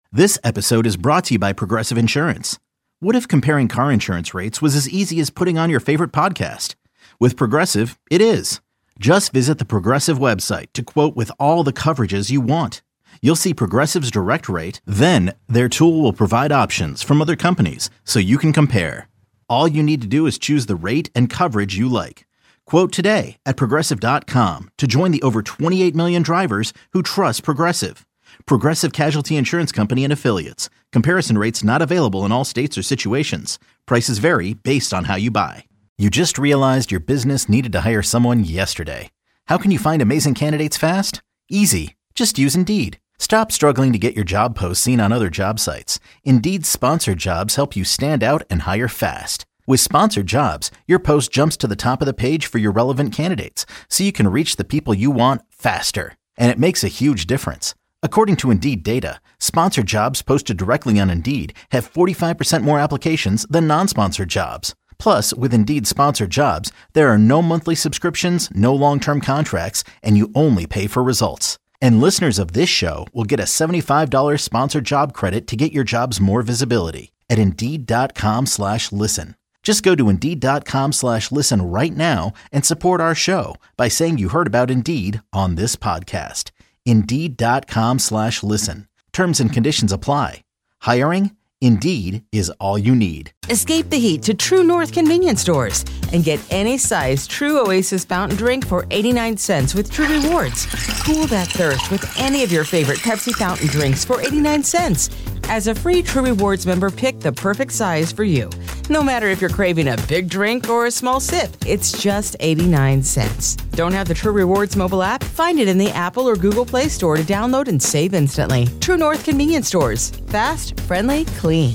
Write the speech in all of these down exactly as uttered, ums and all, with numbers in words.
This episode is brought to you by Progressive Insurance. What if comparing car insurance rates was as easy as putting on your favorite podcast? With Progressive, it is. Just visit the Progressive website to quote with all the coverages you want. You'll see Progressive's direct rate, then their tool will provide options from other companies so you can compare. All you need to do is choose the rate and coverage you like. Quote today at progressive dot com to join the over twenty-eight million drivers who trust Progressive. Progressive Casualty Insurance Company and Affiliates. Comparison rates not available in all states or situations. Prices vary based on how you buy. You just realized your business needed to hire someone yesterday. How can you find amazing candidates fast? Easy. Just use Indeed. Stop struggling to get your job posts seen on other job sites. Indeed's sponsored jobs help you stand out and hire fast. With sponsored jobs, your post jumps to the top of the page for your relevant candidates, so you can reach the people you want faster. And it makes a huge difference. According to Indeed data, sponsored jobs posted directly on Indeed have forty-five percent more applications than non-sponsored jobs. Plus, with Indeed sponsored jobs, there are no monthly subscriptions, no long-term contracts, and you only pay for results. And listeners of this show will get a seventy-five dollars sponsored job credit to get your jobs more visibility at Indeed.com slash listen. Just go to Indeed.com slash listen right now and support our show by saying you heard about Indeed on this podcast. Indeed.com slash listen. Terms and conditions apply. Hiring? Indeed is all you need. Escape the heat to True North convenience stores and get any size True Oasis fountain drink for eighty-nine cents with True Rewards. Cool that thirst with any of your favorite Pepsi fountain drinks for eighty-nine cents. As a free True Rewards member, pick the perfect size for you. No matter if you're craving a big drink or a small sip, it's just eighty-nine cents. Don't have the True Rewards mobile app? Find it in the Apple or Google Play Store to download and save instantly. True North convenience stores. Fast, friendly, clean.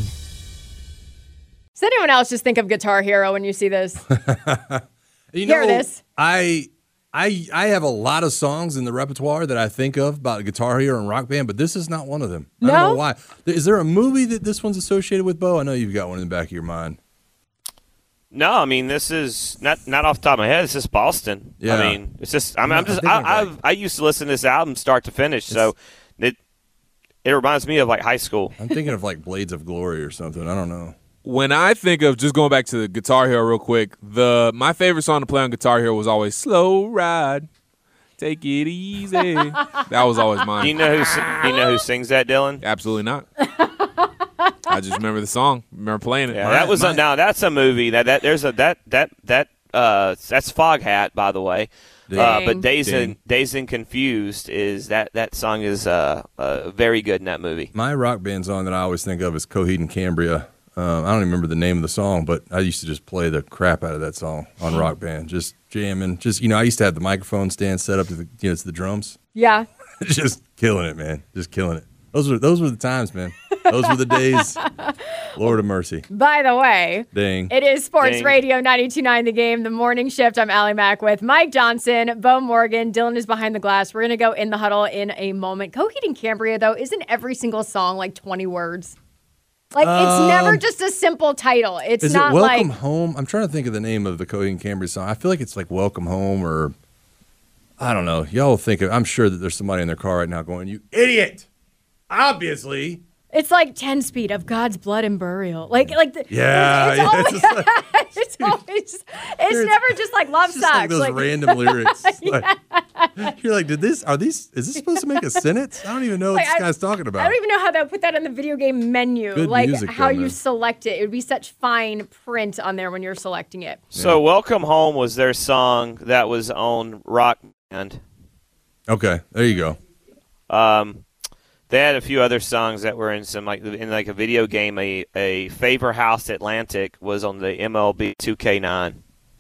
Does anyone else just think of Guitar Hero when you see this? you Hear know, this. I, I, I have a lot of songs in the repertoire that I think of about Guitar Hero and Rock Band, but this is not one of them. I No? don't know why. Is there a movie that this one's associated with, Bo? I know you've got one in the back of your mind. No, I mean this is not not off the top of my head. It's just Boston. Yeah. I mean, it's just. I mean, I'm I just. think I, I'm I, right. I used to listen to this album start to finish, so it it reminds me of like high school. I'm thinking of like Blades of Glory or something. I don't know. When I think of, just going back to the Guitar Hero real quick, the my favorite song to play on Guitar Hero was always Slow Ride, Take It Easy. That was always mine. Do you know who si- you know who sings that, Dylan? Absolutely not. I just remember the song. Remember playing it. Yeah, that was my- a, now that's a movie that that there's a that that that uh that's Foghat, by the way. Uh, Dang. but Dazed Dang. and Dazed and Confused is that that song is uh, uh very good in that movie. My Rock Band song that I always think of is Coheed and Cambria. Um, I don't even remember the name of the song, but I used to just play the crap out of that song on Rock Band, just jamming. Just you know, I used to have the microphone stand set up to the you know to the drums, Yeah. just killing it, man, just killing it. Those were those were the times, man. Those were the days. Lord of mercy. By the way, Dang. it is Sports Dang. Radio ninety-two point nine The Game, the morning shift. I'm Allie Mack with Mike Johnson, Bo Morgan. Dylan is behind the glass. We're going to go in the huddle in a moment. Coheed and Cambria, though, isn't every single song like twenty words? Like, it's never just a simple title. It's Is not it Welcome like... Home? I'm trying to think of the name of the Coheed and Cambria song. I feel like it's like Welcome Home or I don't know. Y'all think of, I'm sure that there's somebody in their car right now going, "You idiot!" Obviously. It's like ten speed of God's blood and burial. Like, like the, Yeah, it's, yeah, always, it's just like- it's always, it's never just like love It's just like sucks. those random lyrics. Like, you're like, did this? Are these? Is this supposed to make a sentence? I don't even know what Like, this I- guy's talking about. I don't even know how they put that on the video game menu. Good like music, how though, you man. select it. It would be such fine print on there when you're selecting it. So Welcome Home was their song that was on Rock Band. Okay, there you go. Um, they had a few other songs that were in some like in like a video game. A a Favor House Atlantic was on the M L B two K nine.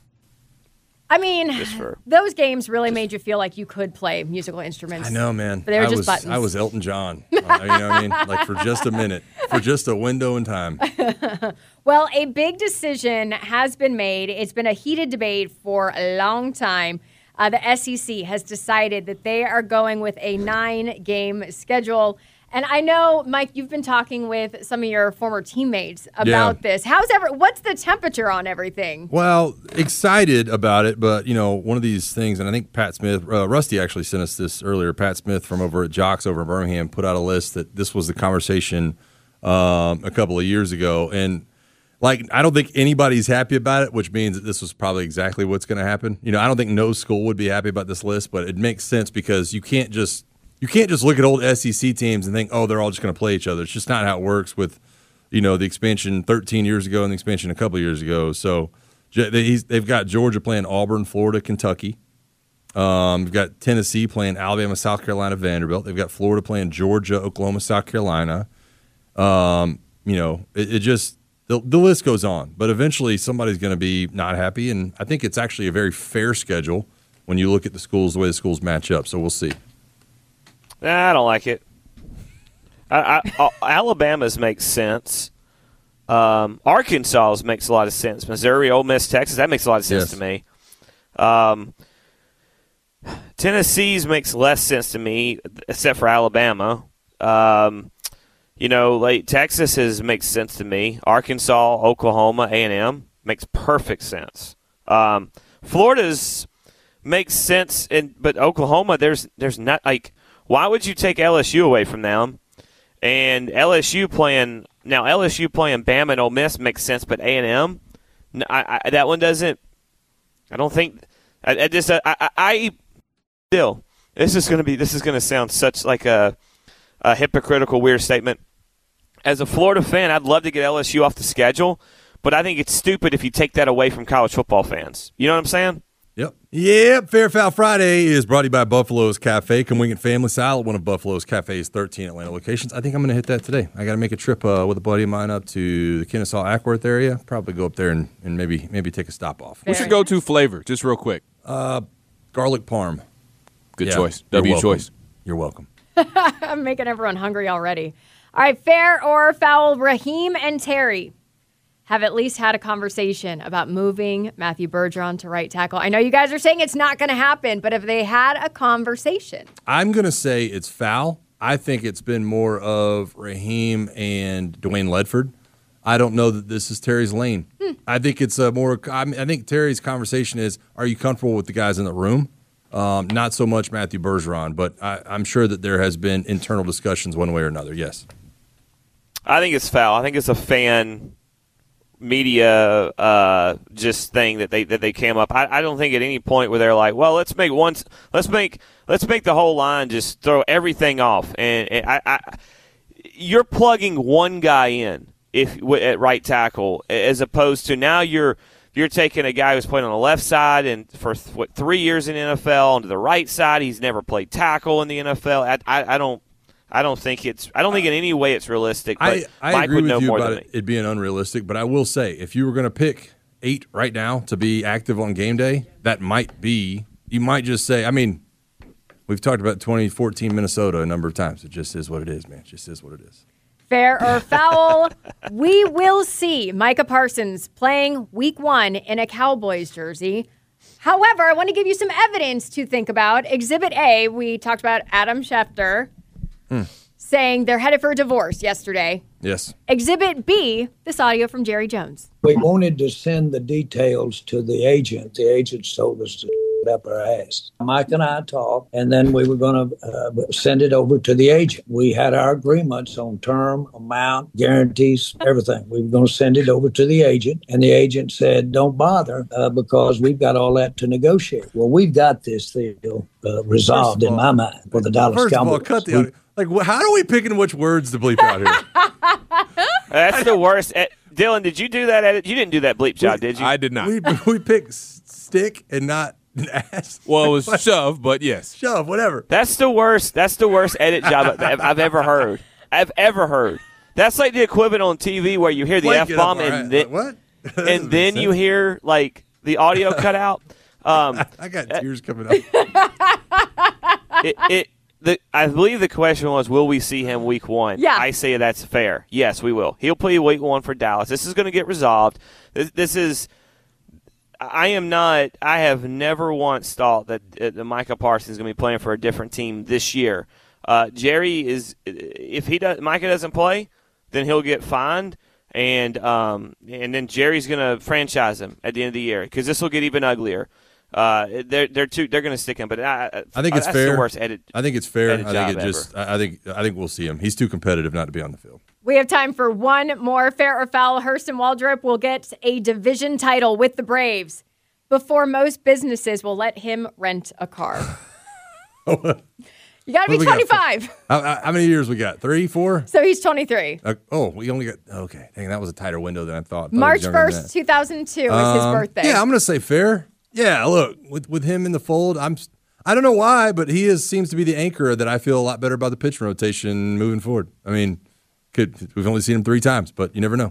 I mean, Just for- those games really made you feel like you could play musical instruments. I know, man. But they were I just was, buttons. I was Elton John. Uh, you know what I mean? Like for just a minute, for just a window in time. Well, a big decision has been made. It's been a heated debate for a long time. Uh, the S E C has decided that they are going with a nine-game schedule And I know, Mike, you've been talking with some of your former teammates about Yeah. this. How's ever? What's the temperature on everything? Well, excited about it, but, you know, one of these things, and I think Pat Smith, uh, Rusty actually sent us this earlier. Pat Smith from over at Jocks over in Birmingham put out a list that this was the conversation um, a couple of years ago. And, like, I don't think anybody's happy about it, which means that this was probably exactly what's going to happen. You know, I don't think no school would be happy about this list, but it makes sense because you can't just you can't just look at old S E C teams and think, oh, they're all just going to play each other. It's just not how it works with, you know, the expansion thirteen years ago and the expansion a couple of years ago. So they've got Georgia playing Auburn, Florida, Kentucky. Um, they've got Tennessee playing Alabama, South Carolina, Vanderbilt. They've got Florida playing Georgia, Oklahoma, South Carolina. Um, you know, it, it just the, the list goes on. But eventually somebody's going to be not happy, and I think it's actually a very fair schedule when you look at the schools, the way the schools match up. So we'll see. Nah, I don't like it. I, I, Alabama's makes sense. Um, Arkansas's makes a lot of sense. Missouri, Ole Miss, Texas, that makes a lot of sense Yes. to me. Um, Tennessee's makes less sense to me, except for Alabama. Um, you know, like Texas is, makes sense to me. Arkansas, Oklahoma, A and M makes perfect sense. Um, Florida's makes sense, in, but Oklahoma, there's there's not like. Why would you take L S U away from them? And L S U playing now, L S U playing Bama and Ole Miss makes sense, but A and M, no, I, I, that one doesn't. I don't think. I, I just I, I, I still this is going to be this is going to sound such like a, a hypocritical, weird statement. As a Florida fan, I'd love to get L S U off the schedule, but I think it's stupid if you take that away from college football fans. You know what I'm saying? Yep. Yep. Fair Foul Friday is brought to you by Buffalo's Cafe. Convenient family style at one of Buffalo's Cafe's thirteen Atlanta locations. I think I'm going to hit that today. I got to make a trip uh, with a buddy of mine up to the Kennesaw Ackworth area. Probably go up there and, and maybe maybe take a stop off. What's your go-to flavor, just real quick? Uh, garlic parm. Good Yeah, choice. you're W welcome. choice. You're welcome. I'm making everyone hungry already. All right, fair or foul, Raheem and Terry have at least had a conversation about moving Matthew Bergeron to right tackle. I know you guys are saying it's not going to happen, but if they had a conversation. I'm going to say it's foul. I think it's been more of Raheem and Dwayne Ledford. I don't know that this is Terry's lane. Hmm. I think it's a more. I, mean, I think Terry's conversation is: are you comfortable with the guys in the room? Um, not so much Matthew Bergeron, but I, I'm sure that there has been internal discussions one way or another. Yes, I think it's foul. I think it's a fan media uh, just thing that they that they came up. I, I don't think at any point where they're like, well, let's make one, let's make let's make the whole line just throw everything off. And, and I, I, you're plugging one guy in if at right tackle, as opposed to now you're you're taking a guy who's playing on the left side and for what three years in the N F L onto the right side. He's never played tackle in the N F L. I, I, I don't. I don't think it's. I don't think in any way it's realistic. But I, I Mike agree would with know you more about than it, me. it being unrealistic. But I will say, if you were going to pick eight right now to be active on game day, that might be. You might just say. I mean, we've talked about twenty fourteen Minnesota a number of times. It just is what it is, man. It just is what it is. Fair or foul, we will see Micah Parsons playing week one in a Cowboys jersey. However, I want to give you some evidence to think about. Exhibit A, we talked about Adam Schefter hmm. saying they're headed for a divorce yesterday. Yes. Exhibit B, this audio from Jerry Jones. We wanted to send the details to the agent. The agent told us to up our ass. Mike and I talked, and then we were going to uh, send it over to the agent. We had our agreements on term, amount, guarantees, everything. We were going to send it over to the agent, and the agent said, don't bother uh, because we've got all that to negotiate. Well, we've got this deal uh, resolved all, in my mind for the Dallas first Cowboys. Of all, cut the audio. Like, wh- how are we picking which words to bleep out here? That's the worst. Uh, Dylan, did you do that edit? You didn't do that bleep job, did you? I did not. We we pick stick and not ass. Well, it was shove, but yes. Shove, whatever. That's the worst. That's the worst edit job I've, I've ever heard. I've ever heard. That's like the equivalent on T V where you hear the Blank F bomb it up, and right. then what? and then you hear like the audio cut out. Um, I got tears coming up. it, it the I believe the question was, will we see him week one? Yeah. I say that's fair. Yes, we will. He'll play week one for Dallas. This is going to get resolved. This, this is. I am not. I have never once thought that uh, Micah Parsons is going to be playing for a different team this year. Uh, Jerry is if he does Micah doesn't play, then he'll get fined, and um, and then Jerry's going to franchise him at the end of the year because this will get even uglier. Uh, they're they're too they're going to stick him, but I, I think it's that's fair. The worst edit, I think it's fair. I think it ever. just. I think I think we'll see him. He's too competitive not to be on the field. We have time for one more fair or foul. Hurston Waldrop will get a division title with the Braves before most businesses will let him rent a car. You got to be twenty-five. How, how many years we got? Three, four? So he's twenty-three. Uh, oh, we only got, okay. Dang, that was a tighter window than I thought. I thought March first, two thousand two is um, his birthday. Yeah, I'm going to say fair. Yeah, look, with with him in the fold, I'm. I don't know why, but he is seems to be the anchor that I feel a lot better about the pitch rotation moving forward. I mean, could we've only seen him three times, but you never know.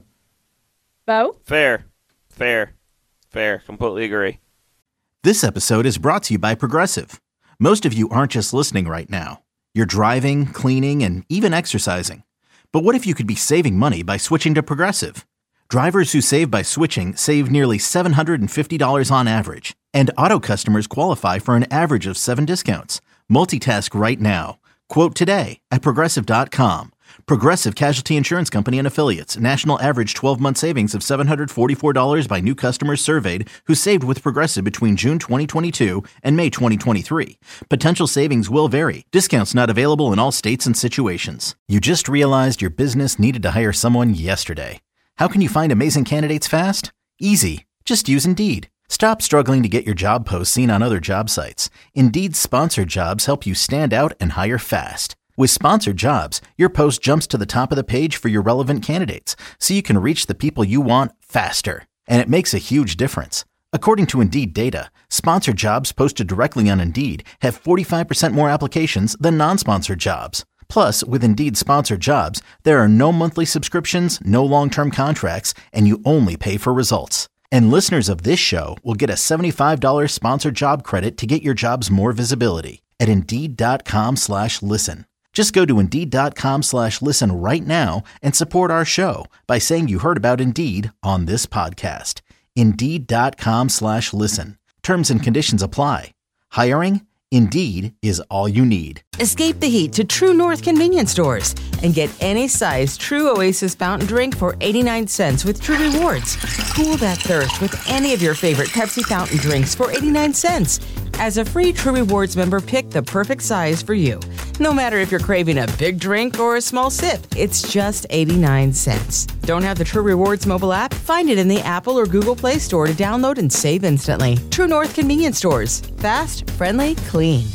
Bo? Fair, fair, fair. Completely agree. This episode is brought to you by Progressive. Most of you aren't just listening right now. You're driving, cleaning, and even exercising. But what if you could be saving money by switching to Progressive? Drivers who save by switching save nearly seven hundred fifty dollars on average. And auto customers qualify for an average of seven discounts. Multitask right now. Quote today at Progressive dot com. Progressive Casualty Insurance Company and Affiliates. National average twelve-month savings of seven hundred forty-four dollars by new customers surveyed who saved with Progressive between June twenty twenty-two and May twenty twenty-three. Potential savings will vary. Discounts not available in all states and situations. You just realized your business needed to hire someone yesterday. How can you find amazing candidates fast? Easy. Just use Indeed. Stop struggling to get your job posts seen on other job sites. Indeed's sponsored jobs help you stand out and hire fast. With sponsored jobs, your post jumps to the top of the page for your relevant candidates, so you can reach the people you want faster. And it makes a huge difference. According to Indeed data, sponsored jobs posted directly on Indeed have forty-five percent more applications than non-sponsored jobs. Plus, with Indeed sponsored jobs, there are no monthly subscriptions, no long-term contracts, and you only pay for results. And listeners of this show will get a seventy-five dollars sponsored job credit to get your jobs more visibility at Indeed.com slash listen. Just go to Indeed.com slash listen right now and support our show by saying you heard about Indeed on this podcast. Indeed.com slash listen. Terms and conditions apply. Hiring? Indeed is all you need. Escape the heat to True North convenience stores and get any size True Oasis fountain drink for eighty-nine cents with True Rewards. Cool that thirst with any of your favorite Pepsi fountain drinks for eighty-nine cents. As a free True Rewards member, pick the perfect size for you. No matter if you're craving a big drink or a small sip, it's just eighty-nine cents. Don't have the True Rewards mobile app? Find it in the Apple or Google Play Store to download and save instantly. True North convenience stores. Fast, friendly, clean.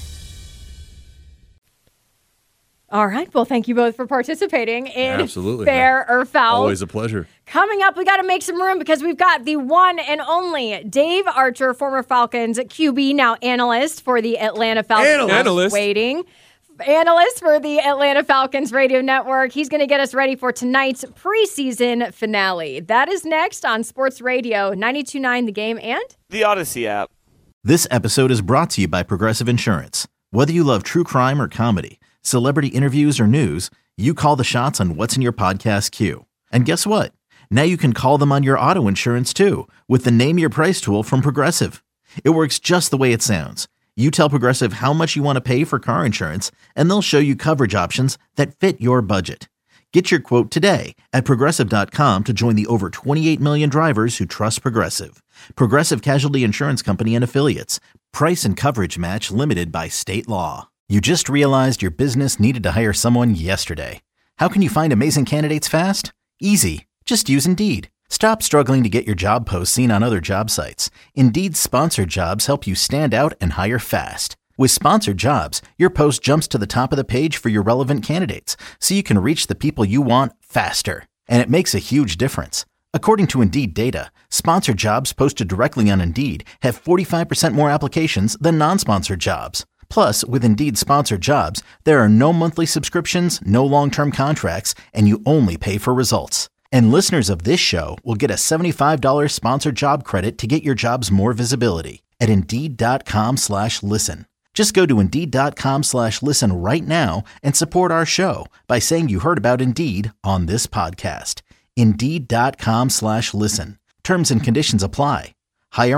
All right. Well, thank you both for participating in Absolutely. Fair or Foul. Always a pleasure. Coming up, we got to make some room because we've got the one and only Dave Archer, former Falcons Q B, now analyst for the Atlanta Falcons. Analyst. Waiting. Analyst for the Atlanta Falcons radio network. He's going to get us ready for tonight's preseason finale. That is next on Sports Radio ninety-two point nine The Game and the Odyssey app. This episode is brought to you by Progressive Insurance. Whether you love true crime or comedy, celebrity interviews or news, you call the shots on what's in your podcast queue. And guess what? Now you can call them on your auto insurance too with the Name Your Price tool from Progressive. It works just the way it sounds. You tell Progressive how much you want to pay for car insurance, and they'll show you coverage options that fit your budget. Get your quote today at Progressive dot com to join the over twenty-eight million drivers who trust Progressive. Progressive Casualty Insurance Company and Affiliates. Price and coverage match limited by state law. You just realized your business needed to hire someone yesterday. How can you find amazing candidates fast? Easy. Just use Indeed. Stop struggling to get your job posts seen on other job sites. Indeed's sponsored jobs help you stand out and hire fast. With sponsored jobs, your post jumps to the top of the page for your relevant candidates, so you can reach the people you want faster. And it makes a huge difference. According to Indeed data, sponsored jobs posted directly on Indeed have forty-five percent more applications than non-sponsored jobs. Plus, with Indeed sponsored jobs, there are no monthly subscriptions, no long-term contracts, and you only pay for results. And listeners of this show will get a seventy-five dollars sponsored job credit to get your jobs more visibility at Indeed.com slash listen. Just go to Indeed.com slash listen right now and support our show by saying you heard about Indeed on this podcast. Indeed.com slash listen. Terms and conditions apply. Hiring?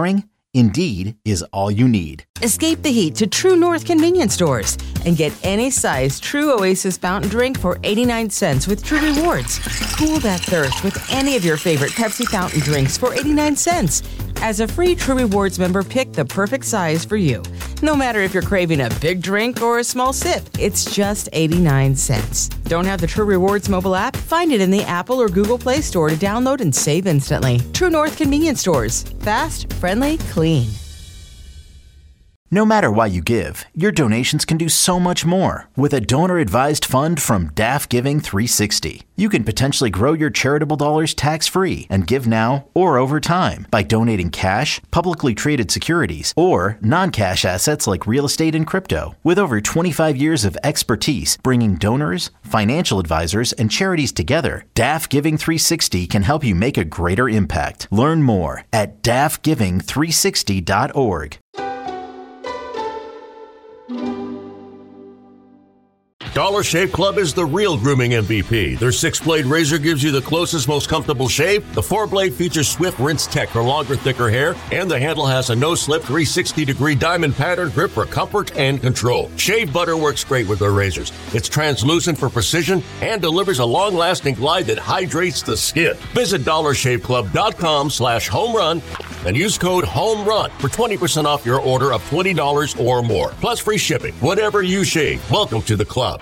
Indeed is all you need. Escape the heat to True North convenience stores and get any size True Oasis fountain drink for eighty-nine cents with True Rewards. Cool that thirst with any of your favorite Pepsi fountain drinks for eighty-nine cents. As a free True Rewards member, pick the perfect size for you. No matter if you're craving a big drink or a small sip, it's just eighty-nine cents. Don't have the True Rewards mobile app? Find it in the Apple or Google Play Store to download and save instantly. True North convenience stores. Fast, friendly, clean. No matter why you give, your donations can do so much more. With a donor-advised fund from D A F Giving three sixty, you can potentially grow your charitable dollars tax-free and give now or over time by donating cash, publicly traded securities, or non-cash assets like real estate and crypto. With over twenty-five years of expertise bringing donors, financial advisors, and charities together, D A F Giving three sixty can help you make a greater impact. Learn more at D A F giving three sixty dot org. Dollar Shave Club is the real grooming M V P. Their six-blade razor gives you the closest, most comfortable shave. The four-blade features Swift Rinse Tech for longer, thicker hair. And the handle has a no-slip three hundred sixty degree diamond pattern grip for comfort and control. Shave butter works great with their razors. It's translucent for precision and delivers a long-lasting glide that hydrates the skin. Visit dollar shave club dot com slash home run and use code HOMERUN for twenty percent off your order of twenty dollars or more. Plus free shipping. Whatever you shave, welcome to the club.